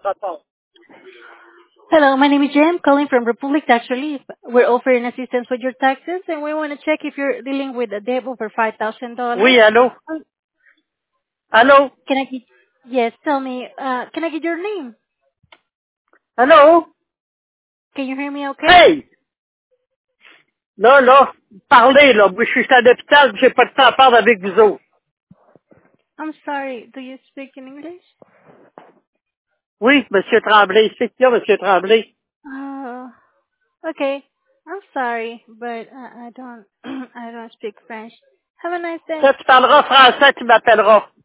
Attends. Hello, my name is Jem, calling from Republic Tax Relief. We're offering assistance with your taxes, and we want to check if you're dealing with a debt over $5,000. Oui, allô? Allô? Can I get... Yes, tell me, can I get your name? Allô? Can you hear me okay? Hey! Là, parlez, là. Moi, je suis à l'hôpital, j'ai pas de temps à parler avec vous autres. I'm sorry, do you speak in English? Oui, Monsieur Tremblay. C'est qui, Monsieur Tremblay? Oh, okay. I'm sorry, but I don't, I don't speak French. Have a nice day. Ça, tu parleras français, tu m'appelleras.